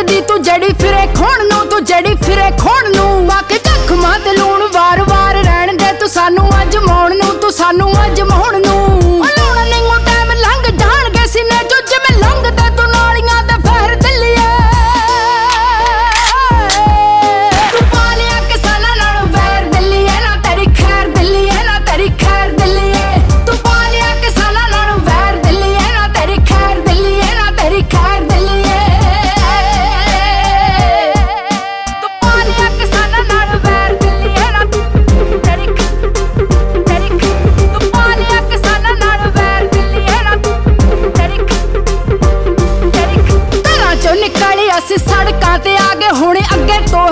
ਦੀ ਤੂੰ ਜੜੀ ਫਿਰੇ ਖੋਣ ਨੂੰ, ਤੂੰ ਜੜੀ ਫਿਰੇ ਖੋਣ ਨੂੰ। ਬਾਕੀ ਜ਼ਖਮਾਂ ਤੇ ਲੂਣ ਵਾਰ-ਵਾਰ ਰਹਿਣ ਦੇ ਤੂੰ ਸਾਨੂੰ ਅਜਮਾਉਣ ਨੂੰ, ਤੂੰ ਸਾਨੂੰ ਅਜਮਾਉਣ ਨੂੰ। ਲੂਣ ਨਿੰਗੂ ਟਾਈਮ ਲੰਘ ਜਾਣਗੇ ਸੀਨੇ ਚੋਂ ਜਿਵੇਂ ਲੰਘਦੇ ਤੂੰ ਨਾਲੀਆਂ ਤੇ ਫਹਿਰ ਦਿੱਲੀਏ। ਤੂੰ ਪਾ ਲਿਆ ਕਿਸਾਨਾਂ ਨਾਲੋਂ ਵੈਰ ਦਿੱਲੀਏ, ਨਾ ਤੇਰੀ ਖੈਰ ਦਿੱਲੀਏ, ਨਾ ਤੇਰੀ ਖੈਰ ਦਿੱਲੀਏ। ਤੂੰ ਪਾ ਲਿਆ ਕਿਸਾਨਾਂ ਨਾਲੋਂ ਵੈਰ ਦਿੱਲੀਏ, ਨਾ ਤੇਰੀ ਖੈਰ ਦਿੱਲੀਏ, ਨਾ ਤੇਰੀ ਖੈਰ ਦਿੱਲੀਏ। ਤੂੰ ਪਾ ਲਿਆ ਕਿਸਾਨਾਂ ਨਾਲੋਂ ਵੈਰ ਦਿੱਲੀਏ, ਨਾ ਤੇਰੀ ਤੂੰ ਪਾ ਲਿਆ ਕਿਸਾਨਾਂ ਨਾਲੋਂ ਵੈਰ ਦਿੱਲੀਏ, ਨਾ ਤੇਰੀ ਘਰਾਂ ਚੋਂ ਨਿਕਲੇ ਅਸੀਂ ਸੜਕਾਂ ਤੇ ਆ ਗਏ ਹੁਣ ਅੱਗੇ ਤੋਂ